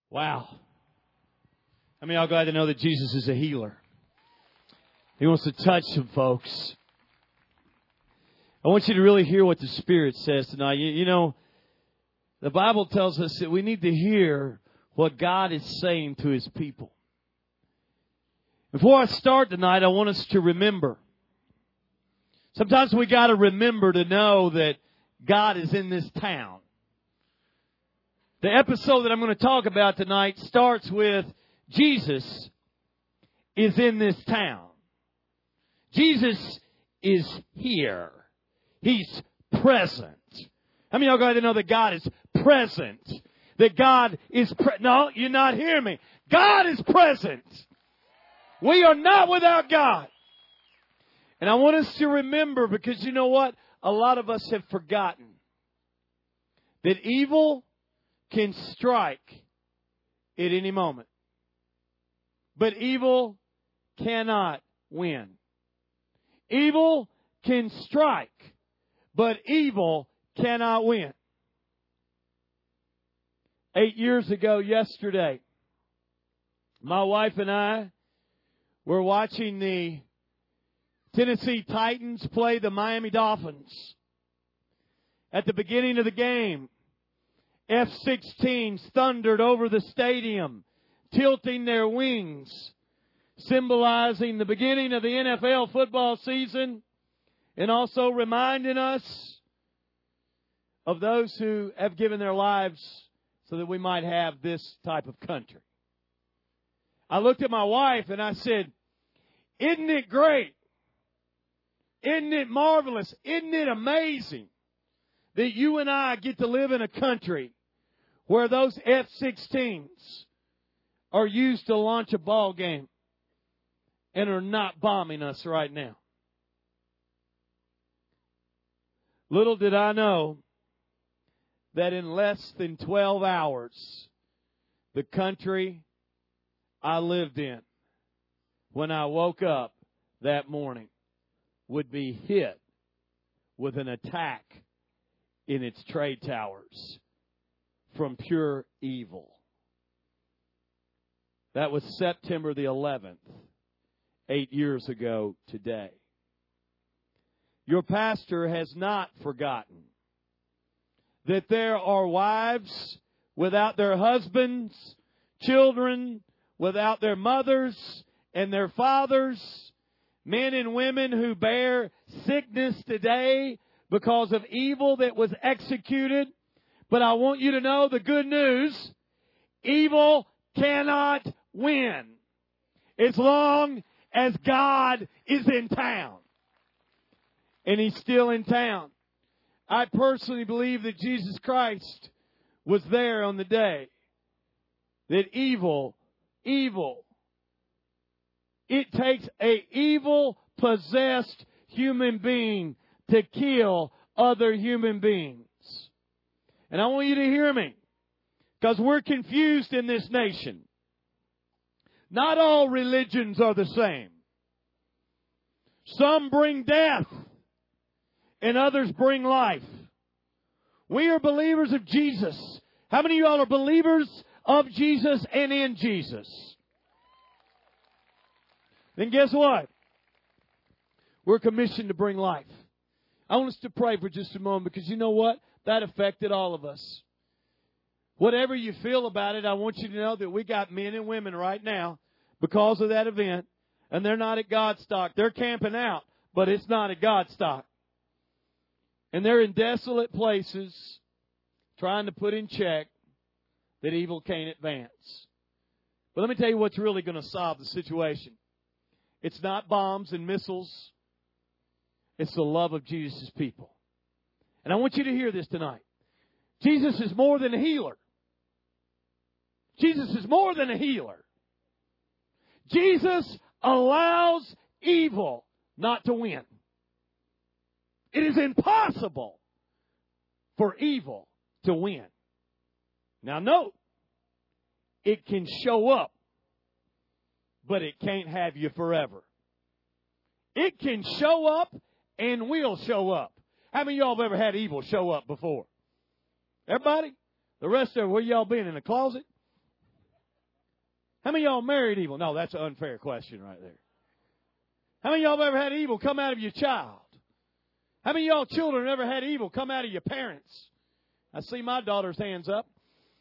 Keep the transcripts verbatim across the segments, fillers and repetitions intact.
Wow. I mean, I'm glad to know that Jesus is a healer. He wants to touch some folks. I want you to really hear what the Spirit says tonight. You, you know, the Bible tells us that we need to hear what God is saying to His people. Before I start tonight, I want us to remember. Sometimes we got to remember to know that God is in this town. The episode that I'm going to talk about tonight starts with Jesus is in this town. Jesus is here. He's present. How many of y'all glad to know that God is present? That God is present. No, you're not hearing me. God is present. We are not without God. And I want us to remember, because you know what? A lot of us have forgotten that evil can strike at any moment. But evil cannot win. Evil can strike, but evil cannot win. Eight years ago yesterday, my wife and I were watching the Tennessee Titans play the Miami Dolphins. At the beginning of the game, F sixteens thundered over the stadium, tilting their wings, symbolizing the beginning of the N F L football season, and also reminding us of those who have given their lives so that we might have this type of country. I looked at my wife and I said, "Isn't it great? Isn't it marvelous? Isn't it amazing that you and I get to live in a country where those F sixteens are used to launch a ball game and are not bombing us right now?" Little did I know that in less than twelve hours, the country I lived in, when I woke up that morning, would be hit with an attack in its trade towers from pure evil. That was September the eleventh, eight years ago today. Your pastor has not forgotten that there are wives without their husbands, children without their mothers and their fathers, men and women who bear sickness today because of evil that was executed. But I want you to know the good news: evil cannot win as long as God is in town. And He's still in town. I personally believe that Jesus Christ was there on the day that evil, evil, it takes a evil possessed human being to kill other human beings. And I want you to hear me, because we're confused in this nation. Not all religions are the same. Some bring death and others bring life. We are believers of Jesus. How many of y'all are believers of Jesus and in Jesus? Then guess what? We're commissioned to bring life. I want us to pray for just a moment, because you know what? That affected all of us. Whatever you feel about it, I want you to know that we got men and women right now because of that event, and they're not at Godstock. They're camping out, but it's not at Godstock. And they're in desolate places trying to put in check that evil can't advance. But let me tell you what's really going to solve the situation. It's not bombs and missiles. It's the love of Jesus' people. And I want you to hear this tonight. Jesus is more than a healer. Jesus is more than a healer. Jesus allows evil not to win. It is impossible for evil to win. Now note, it can show up, but it can't have you forever. It can show up and will show up. How many of y'all have ever had evil show up before? Everybody? The rest of it, where y'all been, in the closet? How many of y'all married evil? No, that's an unfair question right there. How many of y'all have ever had evil come out of your child? How many of y'all children ever had evil come out of your parents? I see my daughter's hands up.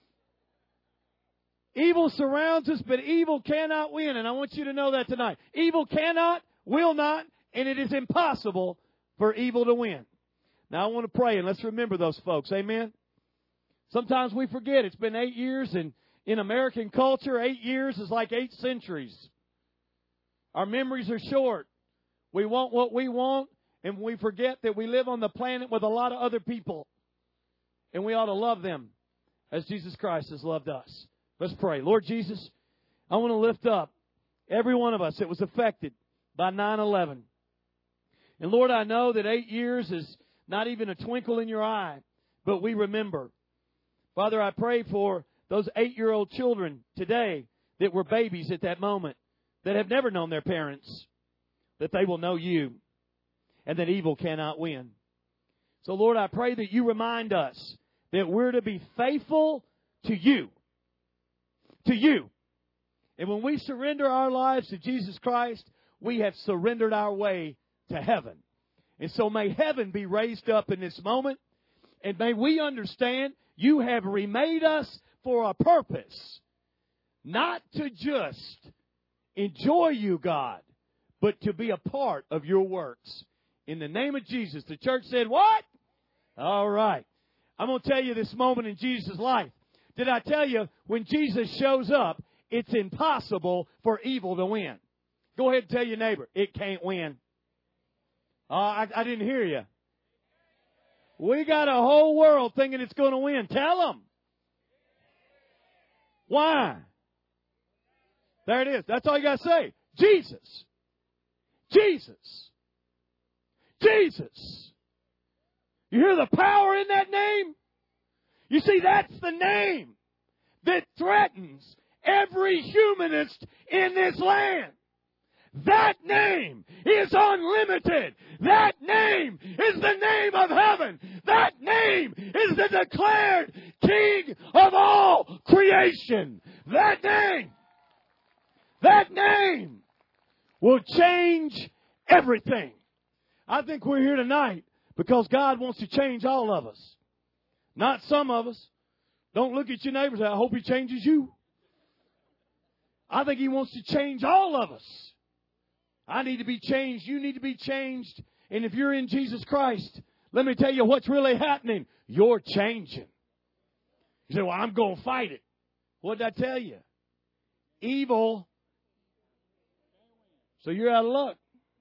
Evil surrounds us, but evil cannot win. And I want you to know that tonight. Evil cannot, will not, and it is impossible for evil to win. Now I want to pray, and let's remember those folks. Amen? Sometimes we forget. It's been eight years, and in American culture, eight years is like eight centuries. Our memories are short. We want what we want, and we forget that we live on the planet with a lot of other people. And we ought to love them as Jesus Christ has loved us. Let's pray. Lord Jesus, I want to lift up every one of us that was affected by nine eleven. And Lord, I know that eight years is not even a twinkle in your eye, but we remember. Father, I pray for those eight-year-old children today that were babies at that moment, that have never known their parents, that they will know you, and that evil cannot win. So, Lord, I pray that you remind us that we're to be faithful to you. To you. And when we surrender our lives to Jesus Christ, we have surrendered our way to heaven. And so may heaven be raised up in this moment. And may we understand you have remade us for a purpose. Not to just enjoy you, God, but to be a part of your works. In the name of Jesus. The church said, what? All right. I'm going to tell you this moment in Jesus' life. Did I tell you, when Jesus shows up, it's impossible for evil to win? Go ahead and tell your neighbor, it can't win. Uh, I, I didn't hear you. We got a whole world thinking it's going to win. Tell them. Why? There it is. That's all you got to say. Jesus. Jesus. Jesus. You hear the power in that name? You see, that's the name that threatens every humanist in this land. That name is unlimited. That name is the name of heaven. That name is the declared King of all creation. That name, that name will change everything. I think we're here tonight because God wants to change all of us. Not some of us. Don't look at your neighbors and say, I hope he changes you. I think he wants to change all of us. I need to be changed. You need to be changed. And if you're in Jesus Christ, let me tell you what's really happening. You're changing. You say, well, I'm going to fight it. What did I tell you? Evil. So you're out of luck.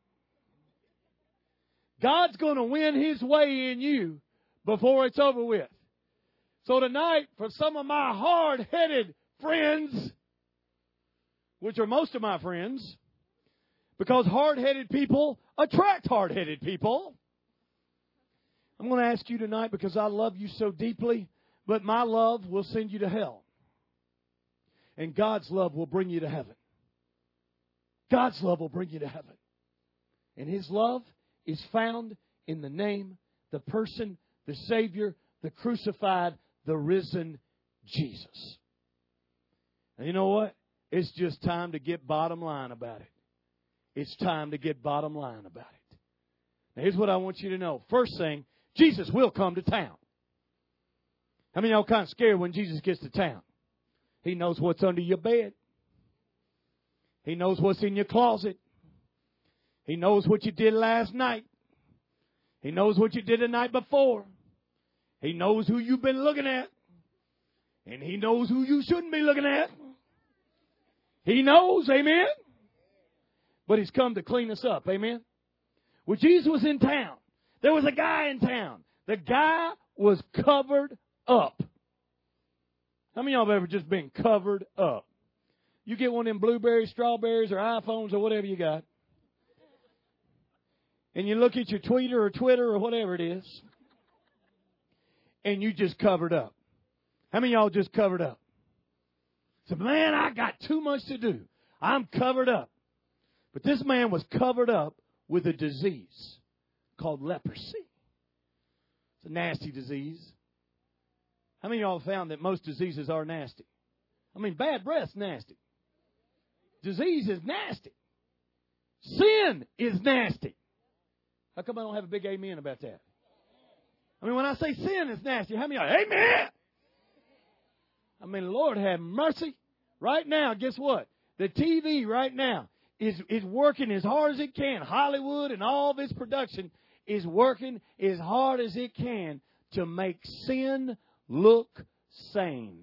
God's going to win his way in you before it's over with. So tonight, for some of my hard-headed friends, which are most of my friends, because hard-headed people attract hard-headed people, I'm going to ask you tonight, because I love you so deeply, but my love will send you to hell. And God's love will bring you to heaven. God's love will bring you to heaven. And his love is found in the name, the person, the Savior, the crucified, the risen Jesus. And you know what? It's just time to get bottom line about it. It's time to get bottom line about it. Now, here's what I want you to know. First thing, Jesus will come to town. How many of y'all kind of scared when Jesus gets to town? He knows what's under your bed. He knows what's in your closet. He knows what you did last night. He knows what you did the night before. He knows who you've been looking at. And he knows who you shouldn't be looking at. He knows, amen? But he's come to clean us up, amen? When Jesus was in town, there was a guy in town. The guy was covered up. How many of y'all have ever just been covered up? You get one of them blueberries, strawberries, or iPhones, or whatever you got. And you look at your tweeter or Twitter or whatever it is. And you just covered up. How many of y'all just covered up? So, man, I got too much to do. I'm covered up. But this man was covered up with a disease called leprosy. It's a nasty disease. How many of y'all found that most diseases are nasty? I mean, bad breath's nasty. Disease is nasty. Sin is nasty. How come I don't have a big amen about that? I mean, when I say sin is nasty, how many are, amen? I mean, Lord have mercy. Right now, guess what? The T V right now is, is working as hard as it can. Hollywood and all this production is working as hard as it can to make sin look sane.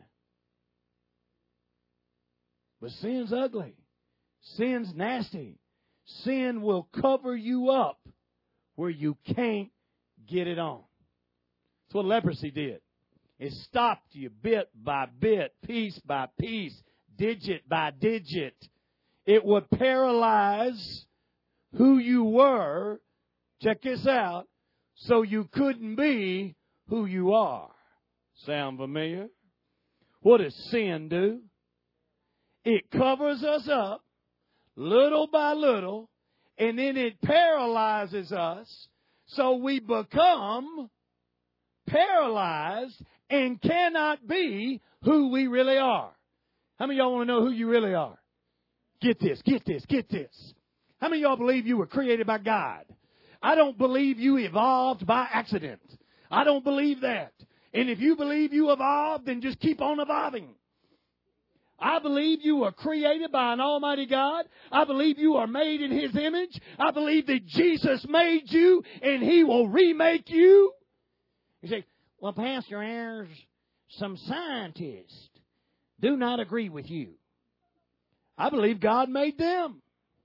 But sin's ugly. Sin's nasty. Sin will cover you up where you can't get it on. That's what leprosy did. It stopped you bit by bit, piece by piece, digit by digit. It would paralyze who you were, check this out, so you couldn't be who you are. Sound familiar? What does sin do? It covers us up little by little, and then it paralyzes us so we become paralyzed and cannot be who we really are. How many of y'all want to know who you really are? Get this, get this, get this. How many of y'all believe you were created by God? I don't believe you evolved by accident. I don't believe that. And if you believe you evolved, then just keep on evolving. I believe you were created by an almighty God. I believe you are made in His image. I believe that Jesus made you and He will remake you. You say, well, Pastor Ayers, some scientists do not agree with you. I believe God made them.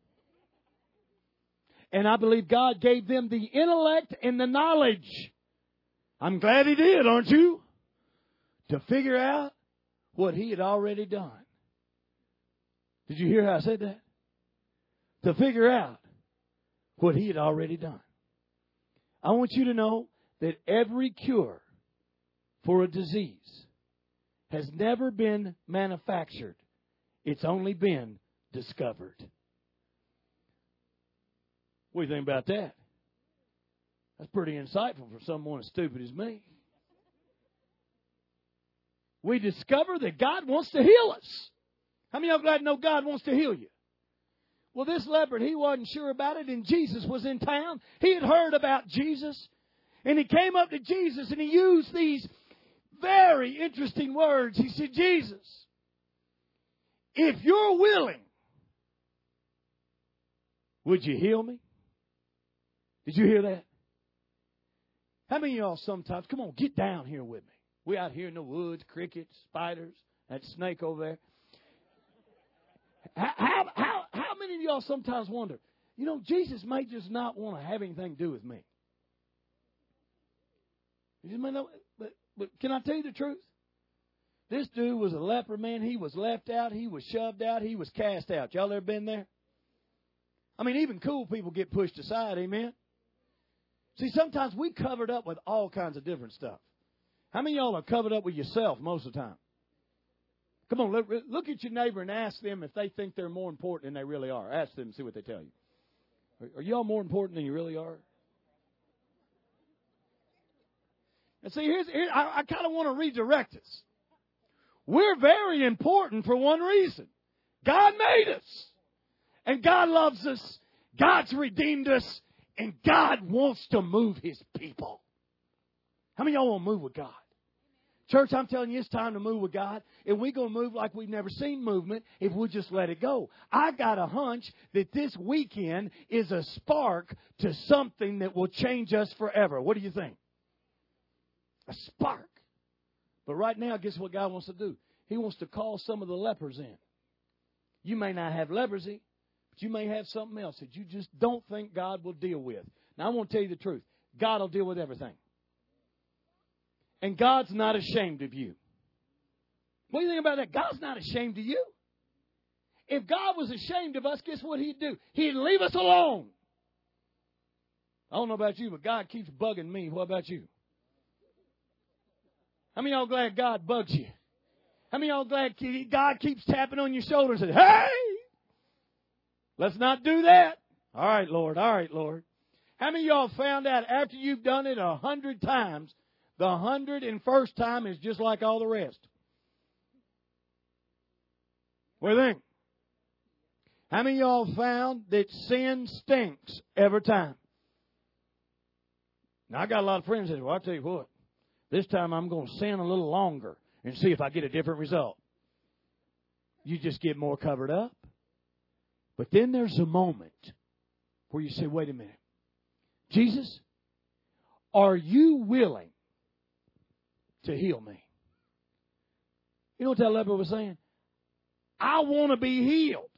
And I believe God gave them the intellect and the knowledge. I'm glad He did, aren't you? To figure out what He had already done. Did you hear how I said that? To figure out what He had already done. I want you to know that every cure for a disease has never been manufactured. It's only been discovered. What do you think about that? That's pretty insightful for someone as stupid as me. We discover that God wants to heal us. How many of you glad to know God wants to heal you? Well, this leopard, he wasn't sure about it, and Jesus was in town. He had heard about Jesus, and he came up to Jesus, and he used these very interesting words. He said, Jesus, if you're willing, would you heal me? Did you hear that? How many of y'all sometimes, come on, get down here with me. We out here in the woods, crickets, spiders, that snake over there. How, how, how, how many of y'all sometimes wonder, you know, Jesus may just not want to have anything to do with me. You may know, but, but can I tell you the truth? This dude was a leper, man. He was left out. He was shoved out. He was cast out. Y'all ever been there? I mean, even cool people get pushed aside, amen? See, sometimes we covered up with all kinds of different stuff. How many of y'all are covered up with yourself most of the time? Come on, look, look at your neighbor and ask them if they think they're more important than they really are. Ask them and see what they tell you. Are, are y'all more important than you really are? And see, here's, here, I, I kind of want to redirect us. We're very important for one reason. God made us. And God loves us. God's redeemed us. And God wants to move His people. How many of y'all want to move with God? Church, I'm telling you, it's time to move with God. And we're going to move like we've never seen movement if we'll just let it go. I got a hunch that this weekend is a spark to something that will change us forever. What do you think? A spark. But right now, guess what God wants to do? He wants to call some of the lepers in. You may not have leprosy, but you may have something else that you just don't think God will deal with. Now, I want to tell you the truth. God will deal with everything. And God's not ashamed of you. What do you think about that? God's not ashamed of you. If God was ashamed of us, guess what He'd do? He'd leave us alone. I don't know about you, but God keeps bugging me. What about you? How many of y'all glad God bugs you? How many of y'all glad God keeps tapping on your shoulder and says, hey, let's not do that. All right, Lord. All right, Lord. How many of y'all found out after you've done it a hundred times, the hundred and first time is just like all the rest? What do you think? How many of y'all found that sin stinks every time? Now, I got a lot of friends that say, well, I'll tell you what, this time I'm going to sin a little longer and see if I get a different result. You just get more covered up. But then there's a moment where you say, wait a minute. Jesus, are you willing to heal me? You know what that leper was saying? I want to be healed.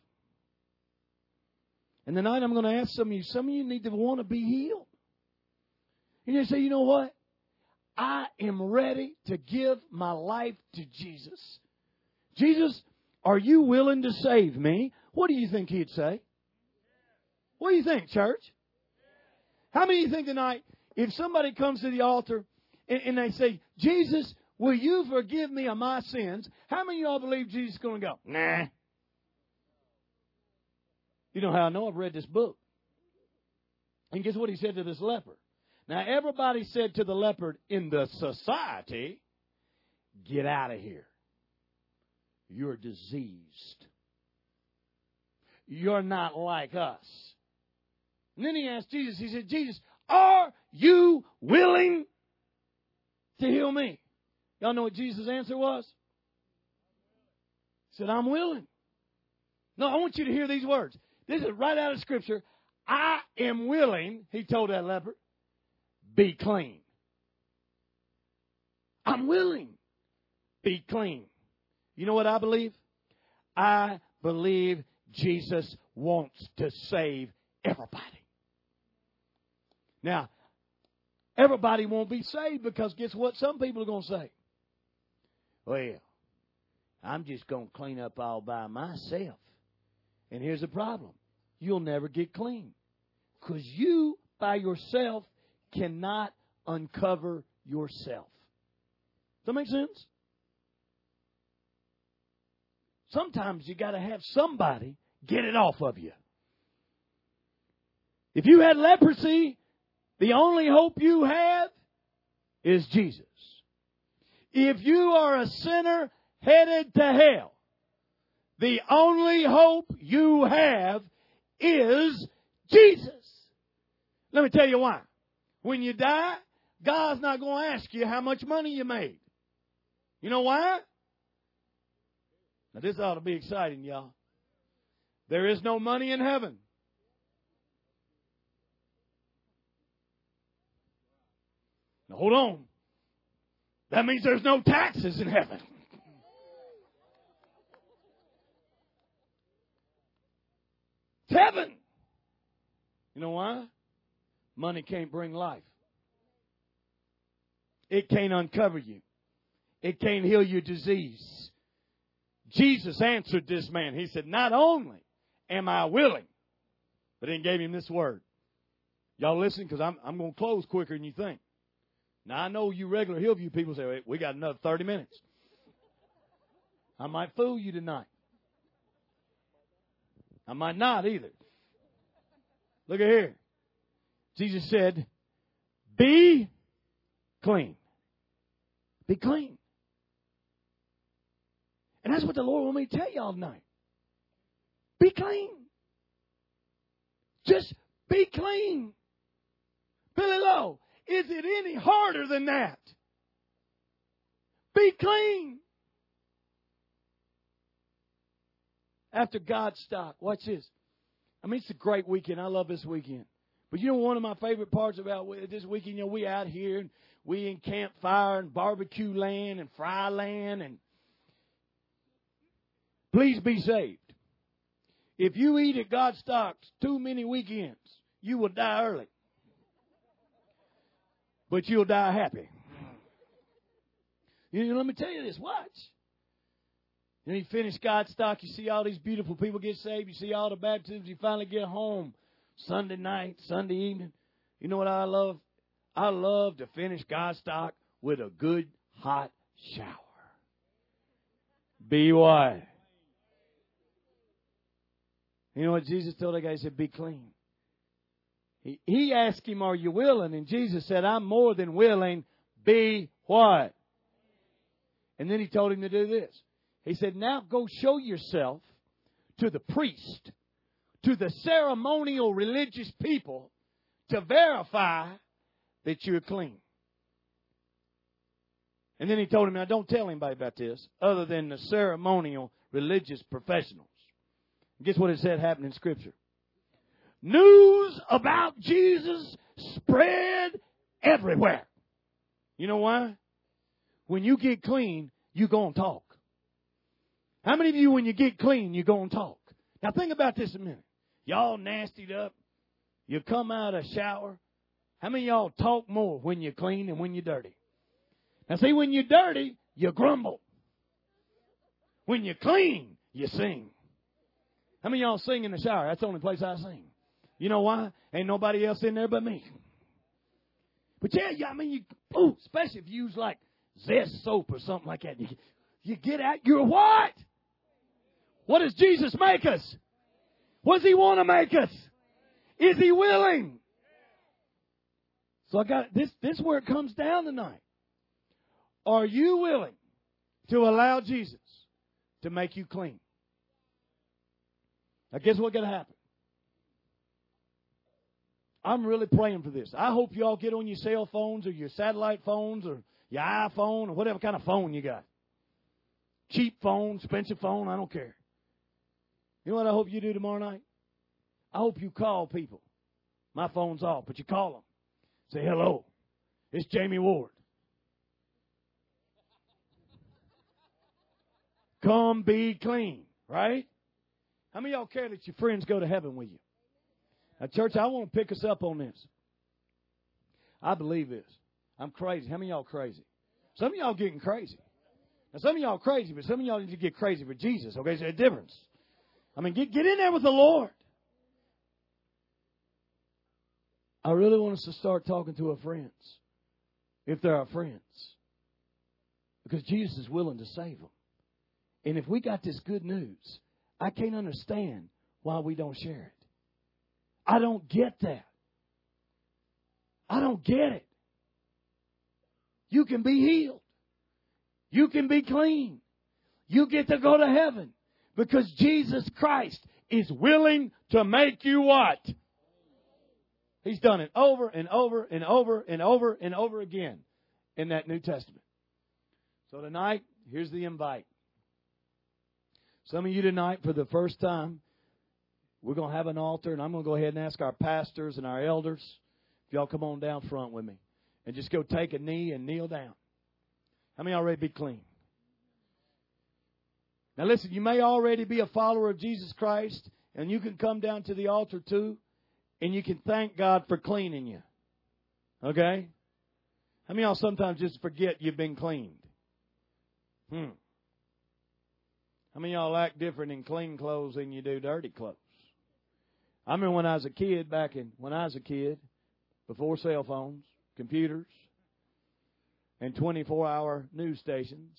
And tonight I'm going to ask some of you, some of you need to want to be healed. And you say, you know what? I am ready to give my life to Jesus. Jesus, are you willing to save me? What do you think he'd say? What do you think, church? How many of you think tonight, if somebody comes to the altar and, and they say, Jesus, will you forgive me of my sins? How many of y'all believe Jesus is going to go, nah? You know how I know? I've read this book. And guess what he said to this leper? Now, everybody said to the leopard in the society, get out of here. You're diseased. You're not like us. And then he asked Jesus, he said, Jesus, are you willing to heal me? Y'all know what Jesus' answer was? He said, I'm willing. No, I want you to hear these words. This is right out of Scripture. I am willing, he told that leper, be clean. I'm willing. Be clean. You know what I believe? I believe Jesus wants to save everybody. Now, everybody won't be saved because guess what some people are going to say? Well, I'm just going to clean up all by myself. And here's the problem. You'll never get clean. Because you, by yourself, cannot uncover yourself. Does that make sense? Sometimes you got to have somebody get it off of you. If you had leprosy, the only hope you have is Jesus. If you are a sinner headed to hell, the only hope you have is Jesus. Let me tell you why. When you die, God's not going to ask you how much money you made. You know why? Now this ought to be exciting, y'all. There is no money in heaven. Now hold on. That means there's no taxes in heaven. It's heaven. You know why? Money can't bring life. It can't uncover you. It can't heal your disease. Jesus answered this man. He said, not only am I willing, but then gave him this word. Y'all listen, because I'm, I'm going to close quicker than you think. Now, I know you regular Hillview people say, wait, we got another thirty minutes. I might fool you tonight. I might not either. Look at here. Jesus said, be clean. Be clean. And that's what the Lord want me to tell y'all tonight. Be clean. Just be clean. Billy Lowe, is it any harder than that? Be clean. After Godstock, watch this. I mean, it's a great weekend. I love this weekend. But you know, one of my favorite parts about this weekend, you know, we out here and we in campfire and barbecue land and fry land. And please be saved. If you eat at Godstock's too many weekends, you will die early. But you'll die happy. You know, let me tell you this. Watch. Then you finish Godstock, you see all these beautiful people get saved. You see all the baptisms. You finally get home Sunday night, Sunday evening. You know what I love? I love to finish Godstock with a good hot shower. Be what? You know what Jesus told that guy? He said, be clean. He, he asked him, are you willing? And Jesus said, I'm more than willing. Be what? And then he told him to do this. He said, now go show yourself to the priest to the ceremonial religious people to verify that you're clean. And then he told him, now don't tell anybody about this other than the ceremonial religious professionals. Guess what it said happened in Scripture? News about Jesus spread everywhere. You know why? When you get clean, you're going to talk. How many of you, when you get clean, you're going to talk? Now think about this a minute. Y'all nastied up. You come out of the shower. How many of y'all talk more when you're clean than when you're dirty? Now see, when you're dirty, you grumble. When you're clean, you sing. How many of y'all sing in the shower? That's the only place I sing. You know why? Ain't nobody else in there but me. But yeah, yeah I mean, you, ooh, especially if you use like Zest soap or something like that. You, you get out, you're what? What does Jesus make us? What does He want to make us? Is He willing? So I got this. This is where it comes down tonight. Are you willing to allow Jesus to make you clean? Now, guess what's going to happen? I'm really praying for this. I hope y'all get on your cell phones or your satellite phones or your iPhone or whatever kind of phone you got. Cheap phone, expensive phone, I don't care. You know what I hope you do tomorrow night? I hope you call people. My phone's off, but you call them. Say, hello, it's Jamie Ward. Come be clean, right? How many of y'all care that your friends go to heaven with you? Now, church, I want to pick us up on this. I believe this. I'm crazy. How many of y'all crazy? Some of y'all getting crazy. Now, some of y'all crazy, but some of y'all need to get crazy for Jesus. Okay, there's a difference. I mean, get, get in there with the Lord. I really want us to start talking to our friends, if they're our friends, because Jesus is willing to save them. And if we got this good news, I can't understand why we don't share it. I don't get that. I don't get it. You can be healed. You can be clean. You get to go to heaven because Jesus Christ is willing to make you what? He's done it over and over and over and over and over again in that New Testament. So tonight, here's the invite. Some of you tonight, for the first time, we're going to have an altar, and I'm going to go ahead and ask our pastors and our elders if y'all come on down front with me and just go take a knee and kneel down. How many already be clean? Now listen, you may already be a follower of Jesus Christ, and you can come down to the altar too, and you can thank God for cleaning you. Okay? How many of y'all sometimes just forget you've been cleaned? Hmm. How many of y'all act different in clean clothes than you do dirty clothes? I remember when I was a kid, back in, when I was a kid, before cell phones, computers, and twenty-four hour news stations,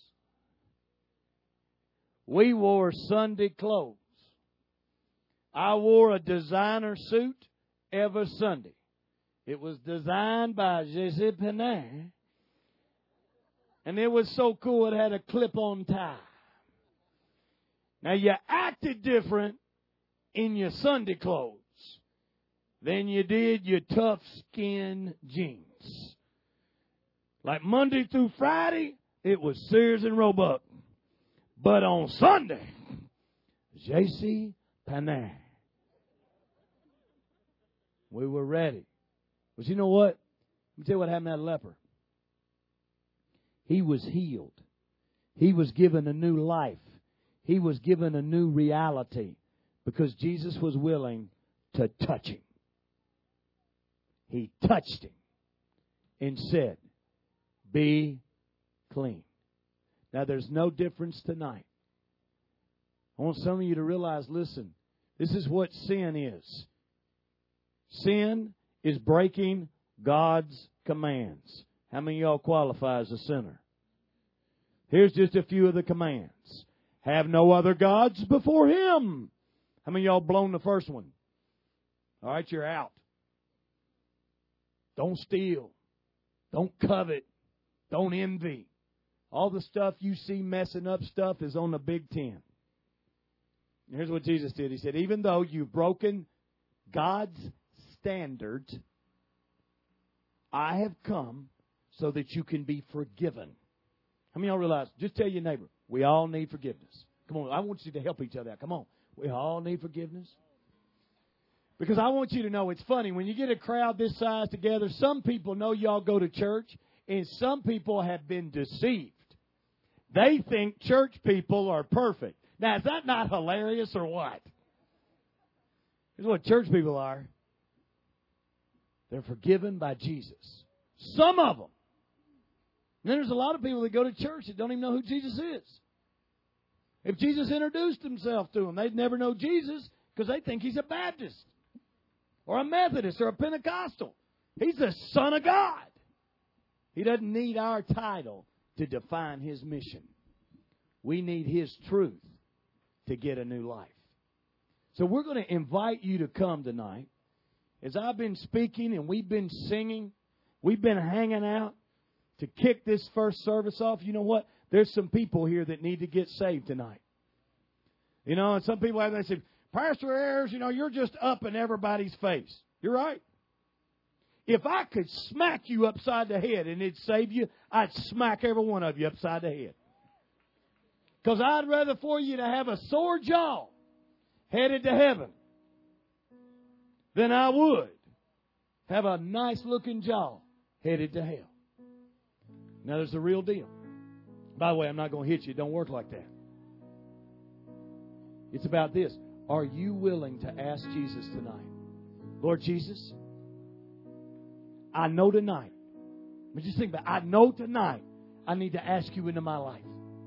we wore Sunday clothes. I wore a designer suit every Sunday. It was designed by Jesse Penney, and it was so cool it had a clip-on tie. Now, you acted different in your Sunday clothes than you did your tough skin jeans. Like Monday through Friday, it was Sears and Roebuck. But on Sunday, J C Penney. We were ready. But you know what? Let me tell you what happened to that leper. He was healed. He was given a new life. He was given a new reality because Jesus was willing to touch him. He touched him and said, be clean. Now, there's no difference tonight. I want some of you to realize, listen, this is what sin is. Sin is breaking God's commands. How many of y'all qualify as a sinner? Here's just a few of the commands. Have no other gods before Him. How many of y'all blown the first one? All right, you're out. Don't steal. Don't covet. Don't envy. All the stuff you see messing up stuff is on the Big Ten. Here's what Jesus did. He said, even though you've broken God's standard, I have come so that you can be forgiven. How many of y'all realize? Just tell your neighbor, we all need forgiveness. Come on, I want you to help each other out. Come on. We all need forgiveness. Because I want you to know, it's funny, when you get a crowd this size together, some people know y'all go to church, and some people have been deceived. They think church people are perfect. Now, is that not hilarious or what? Here's what church people are. They're forgiven by Jesus. Some of them. And then there's a lot of people that go to church that don't even know who Jesus is. If Jesus introduced himself to them, they'd never know Jesus because they think he's a Baptist or a Methodist or a Pentecostal. He's the Son of God. He doesn't need our title to define his mission. We need his truth to get a new life. So we're going to invite you to come tonight. As I've been speaking and we've been singing, we've been hanging out to kick this first service off. You know what? There's some people here that need to get saved tonight. You know, and some people have, they say, Pastor Ayers, you know, you're just up in everybody's face. You're right. If I could smack you upside the head and it'd save you, I'd smack every one of you upside the head. Because I'd rather for you to have a sore jaw headed to heaven than I would have a nice-looking jaw headed to hell. Now, there's the real deal. By the way, I'm not going to hit you. It don't work like that. It's about this. Are you willing to ask Jesus tonight? Lord Jesus, I know tonight. Let me just think about it. I know tonight I need to ask you into my life.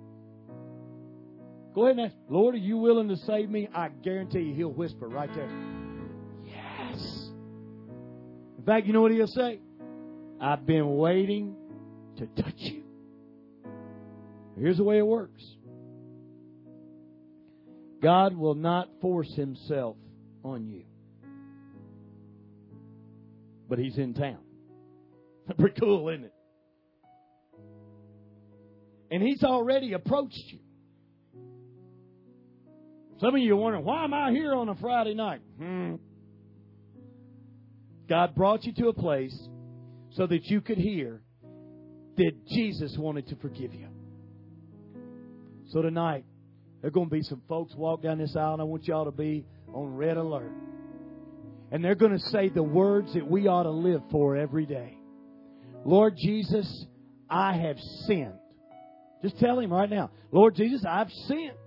Go ahead and ask, Lord, are you willing to save me? I guarantee you he'll whisper right there. Yes. In fact, you know what he'll say? I've been waiting to touch you. Here's the way it works. God will not force himself on you. But he's in town. Pretty cool, isn't it? And he's already approached you. Some of you are wondering, why am I here on a Friday night? Hmm. God brought you to a place so that you could hear that Jesus wanted to forgive you. So tonight, there are going to be some folks walk down this aisle, and I want y'all to be on red alert. And they're going to say the words that we ought to live for every day. Lord Jesus, I have sinned. Just tell him right now, Lord Jesus, I've sinned.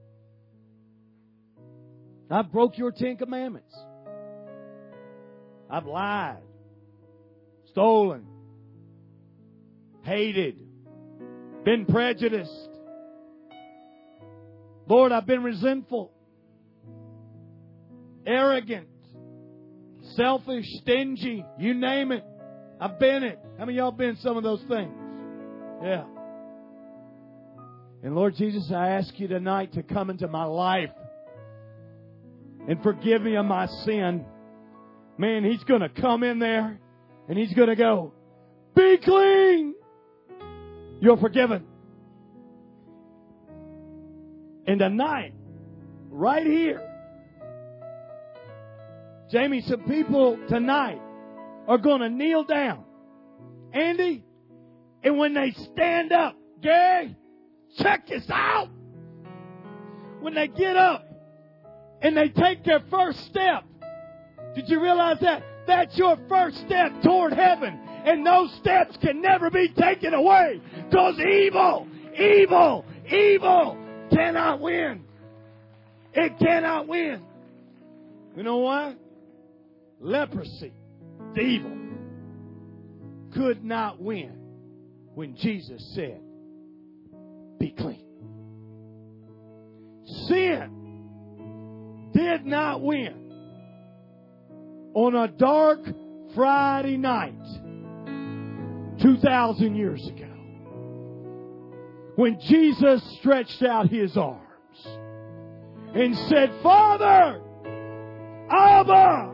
I've broke your Ten Commandments. I've lied, stolen, hated, been prejudiced. Lord, I've been resentful, arrogant, selfish, stingy, you name it. I've been it. How many of y'all been some of those things? Yeah. And Lord Jesus, I ask you tonight to come into my life and forgive me of my sin. Man, he's going to come in there and he's going to go, be clean. You're forgiven. And tonight, right here, Jamie, some people tonight are going to kneel down. Andy, and when they stand up, Gary, check this out. When they get up and they take their first step, did you realize that? That's your first step toward heaven. And those steps can never be taken away. Because evil, evil, evil cannot win. It cannot win. You know why? Leprosy, the evil, could not win when Jesus said, be clean. Sin did not win on a dark Friday night two thousand years ago when Jesus stretched out his arms and said, Father, Abba,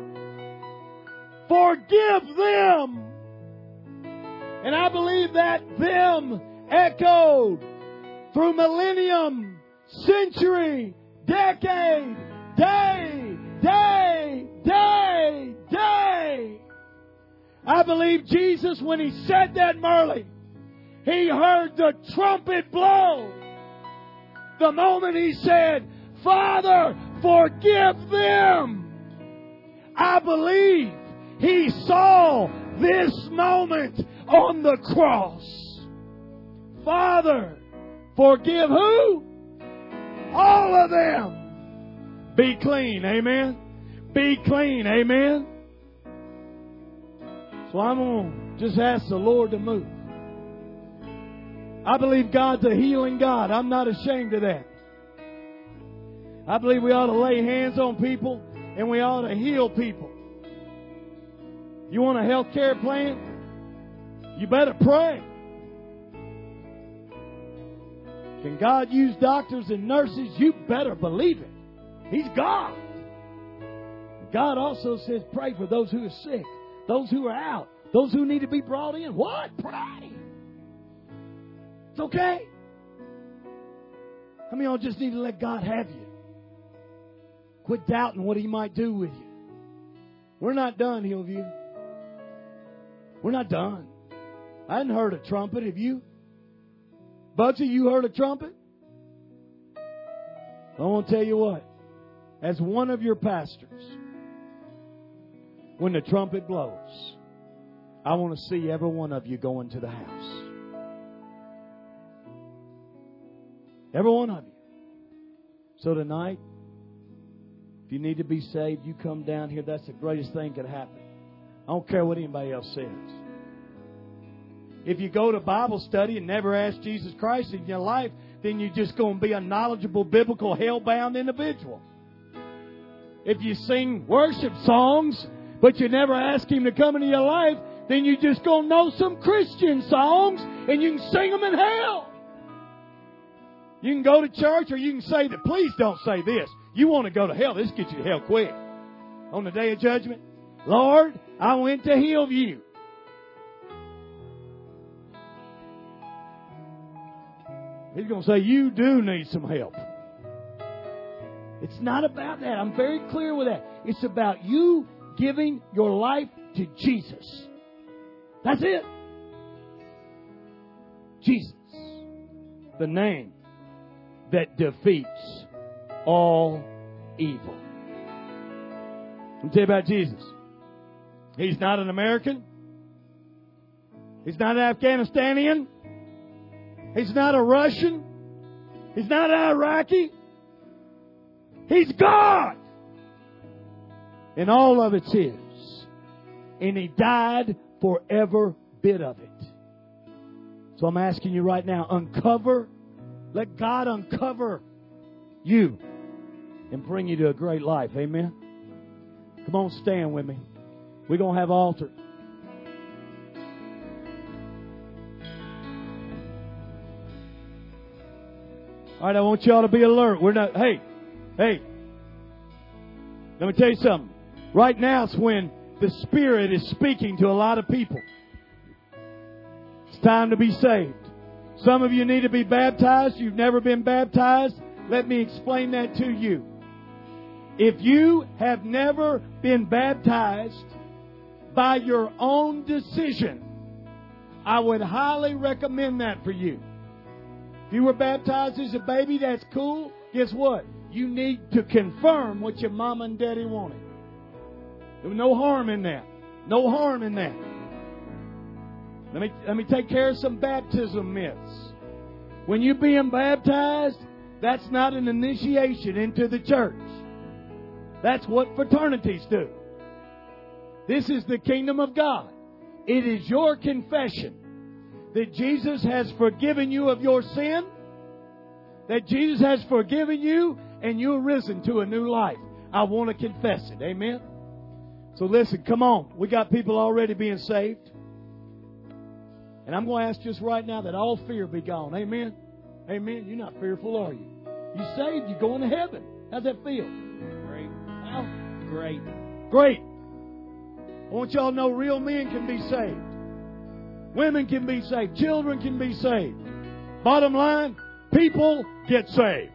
forgive them. And I believe that them echoed through millennium, century, decade, I believe Jesus, when He said that, Merle, He heard the trumpet blow. The moment He said, Father, forgive them. I believe He saw this moment on the cross. Father, forgive who? All of them. Be clean, amen? Be clean, amen? So I'm going to just ask the Lord to move. I believe God's a healing God. I'm not ashamed of that. I believe we ought to lay hands on people and we ought to heal people. You want a health care plan? You better pray. Can God use doctors and nurses? You better believe it. He's God. God also says pray for those who are sick, those who are out, those who need to be brought in. What? Pray. It's okay. How many of y'all just need to let God have you? Quit doubting what He might do with you. We're not done, Hillview. We're not done. I hadn't heard a trumpet. Have you? Bugsy, you heard a trumpet? I want to tell you what. As one of your pastors, when the trumpet blows, I want to see every one of you going to the house. Every one of you. So tonight, if you need to be saved, you come down here. That's the greatest thing that could happen. I don't care what anybody else says. If you go to Bible study and never ask Jesus Christ in your life, then you're just going to be a knowledgeable, biblical, hell-bound individual. If you sing worship songs, but you never ask Him to come into your life, then you're just going to know some Christian songs and you can sing them in hell. You can go to church or you can say that, please don't say this. You want to go to hell, this gets you to hell quick. On the day of judgment, Lord, I went to Hillview. He's going to say, you do need some help. It's not about that. I'm very clear with that. It's about you giving your life to Jesus. That's it. Jesus. The name that defeats all evil. Let me tell you about Jesus. He's not an American. He's not an Afghanistanian. He's not a Russian. He's not an Iraqi. He's God. And all of it's His. And He died for every bit of it. So I'm asking you right now, uncover, let God uncover you and bring you to a great life. Amen? Come on, stand with me. We're going to have altar. All right, I want y'all to be alert. We're not, hey, hey, let me tell you something. Right now is when the Spirit is speaking to a lot of people. It's time to be saved. Some of you need to be baptized. You've never been baptized. Let me explain that to you. If you have never been baptized by your own decision, I would highly recommend that for you. If you were baptized as a baby, that's cool. Guess what? You need to confirm what your mama and daddy wanted. There was no harm in that. No harm in that. Let me, let me take care of some baptism myths. When you're being baptized, that's not an initiation into the church. That's what fraternities do. This is the kingdom of God. It is your confession that Jesus has forgiven you of your sin, that Jesus has forgiven you, and you're risen to a new life. I want to confess it. Amen? So listen, come on. We got people already being saved. And I'm going to ask just right now that all fear be gone. Amen? Amen? You're not fearful, are you? You saved, you're going to heaven. How's that feel? Great. How? Great. Great. I want y'all to know real men can be saved. Women can be saved. Children can be saved. Bottom line, people get saved.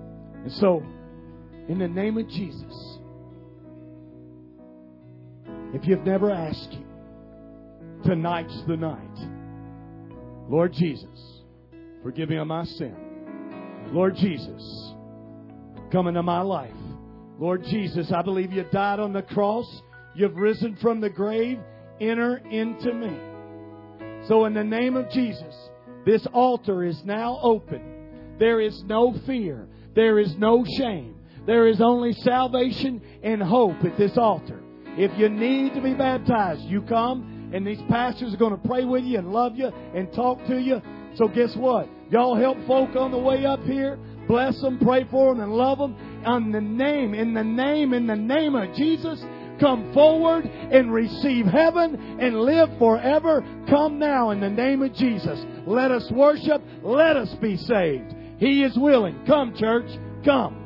And so, in the name of Jesus, If you've never asked Him, tonight's the night. Lord Jesus, forgive me of my sin. Lord Jesus, come into my life. Lord Jesus, I believe You died on the cross. You've risen from the grave. Enter into me. So in the name of Jesus, this altar is now open. There is no fear. There is no shame. There is only salvation and hope at this altar. If you need to be baptized, you come, and these pastors are going to pray with you and love you and talk to you. So guess what? Y'all help folk on the way up here. Bless them, pray for them, and love them. In the name, in the name, in the name of Jesus, come forward and receive heaven and live forever. Come now in the name of Jesus. Let us worship. Let us be saved. He is willing. Come, church. Come.